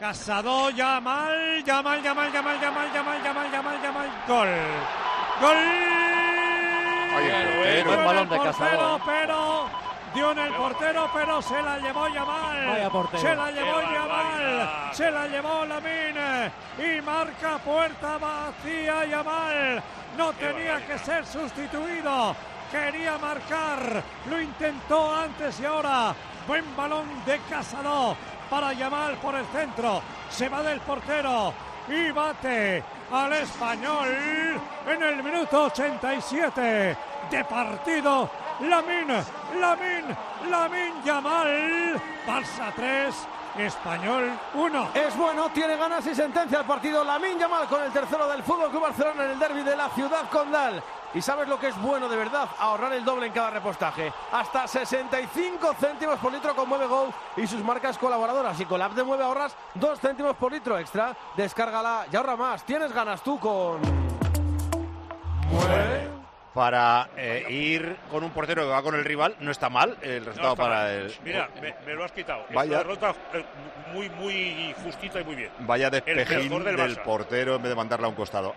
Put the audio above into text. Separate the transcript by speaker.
Speaker 1: Casado, Yamal, gol. Gol.
Speaker 2: Buen balón de Casado.
Speaker 1: Pero dio en el portero, pero se la llevó Yamal.
Speaker 2: Vaya portero.
Speaker 1: Se la llevó Yamal. Se la llevó Lamine. Y marca puerta vacía Yamal. No tenía que ser sustituido. Quería marcar. Lo intentó antes y ahora. Buen balón de Casado para Yamal por el centro. Se va del portero y bate al Español en el minuto 87 de partido. Lamine Yamal. Barça 3, Español 1.
Speaker 3: Es bueno, tiene ganas y sentencia el partido. Lamine Yamal con el tercero del Fútbol Club Barcelona en el derbi de la ciudad condal. Y ¿sabes lo que es bueno de verdad? Ahorrar el doble en cada repostaje. Hasta 65 céntimos por litro con MoveGo y sus marcas colaboradoras. Y con la app de Mueve ahorras 2 céntimos por litro extra. Descárgala y ahorra más. Tienes ganas tú con
Speaker 4: Mueve. Para ir con un portero que va con el rival, no está mal el resultado para el...
Speaker 5: Mira, me lo has quitado.
Speaker 4: Vaya.
Speaker 5: Es una derrota muy justita y muy bien.
Speaker 4: Vaya despejín
Speaker 5: del
Speaker 4: del portero en vez de mandarla a un costado.